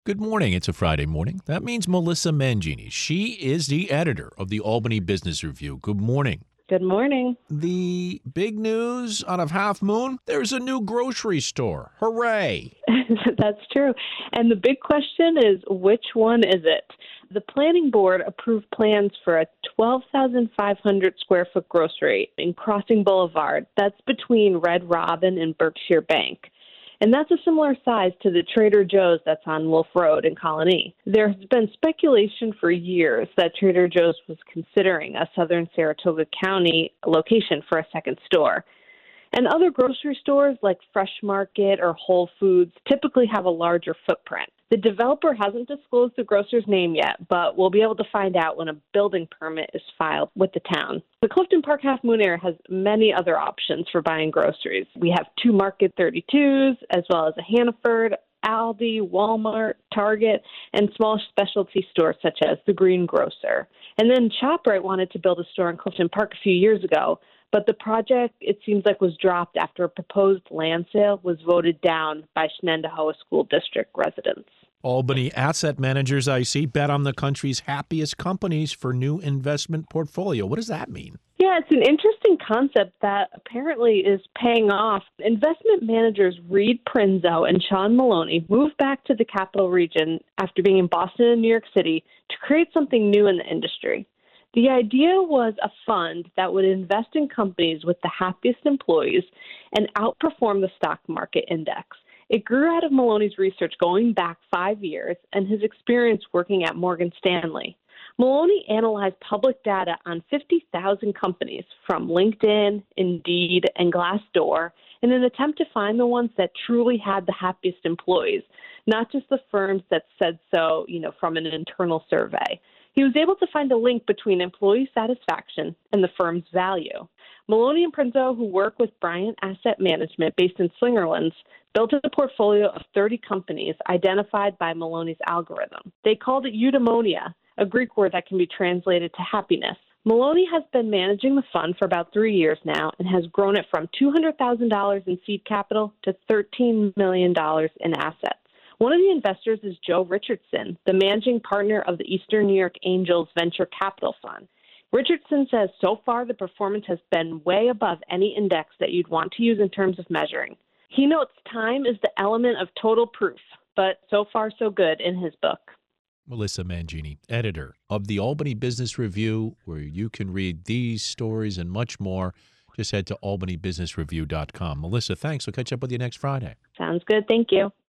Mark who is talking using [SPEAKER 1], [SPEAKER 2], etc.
[SPEAKER 1] Good morning. It's a Friday morning. That means Melissa Mangini. She is the editor of the Albany Business Review. Good morning.
[SPEAKER 2] Good morning.
[SPEAKER 1] The big news out of Half Moon, there's a new grocery store. Hooray.
[SPEAKER 2] That's true. And the big question is, which one is it? The planning board approved plans for a 12,500 square foot grocery in Crossing Boulevard. That's between Red Robin and Berkshire Bank. And that's a similar size to the Trader Joe's that's on Wolf Road in Colony. There has been speculation for years that Trader Joe's was considering a southern Saratoga County location for a second store. And other grocery stores like Fresh Market or Whole Foods typically have a larger footprint. The developer hasn't disclosed the grocer's name yet, but we'll be able to find out when a building permit is filed with the town. The Clifton Park Half Moon area has many other options for buying groceries. We have two Market 32s, as well as a Hannaford, Aldi, Walmart, Target, and small specialty stores such as the Green Grocer. And then ShopRite wanted to build a store in Clifton Park a few years ago, but the project, it seems like, was dropped after a proposed land sale was voted down by Shenendehowa School District residents.
[SPEAKER 1] Albany asset managers, I see, bet on the country's happiest companies for new investment portfolio. What does that mean?
[SPEAKER 2] Yeah, it's an interesting concept that apparently is paying off. Investment managers Reed Prinzo and Sean Maloney moved back to the Capital Region after being in Boston and New York City to create something new in the industry. The idea was a fund that would invest in companies with the happiest employees and outperform the stock market index. It grew out of Maloney's research going back 5 years and his experience working at Morgan Stanley. Maloney analyzed public data on 50,000 companies from LinkedIn, Indeed, and Glassdoor in an attempt to find the ones that truly had the happiest employees, not just the firms that said so, from an internal survey. He was able to find a link between employee satisfaction and the firm's value. Maloney and Prinzo, who work with Bryant Asset Management based in Slingerlands, built a portfolio of 30 companies identified by Maloney's algorithm. They called it eudaimonia, a Greek word that can be translated to happiness. Maloney has been managing the fund for about 3 years now and has grown it from $200,000 in seed capital to $13 million in assets. One of the investors is Joe Richardson, the managing partner of the Eastern New York Angels Venture Capital Fund. Richardson says so far the performance has been way above any index that you'd want to use in terms of measuring. He notes time is the element of total proof, but so far so good in his book.
[SPEAKER 1] Melissa Mangini, editor of the Albany Business Review, where you can read these stories and much more. Just head to albanybusinessreview.com. Melissa, thanks. We'll catch up with you next Friday.
[SPEAKER 2] Sounds good. Thank you.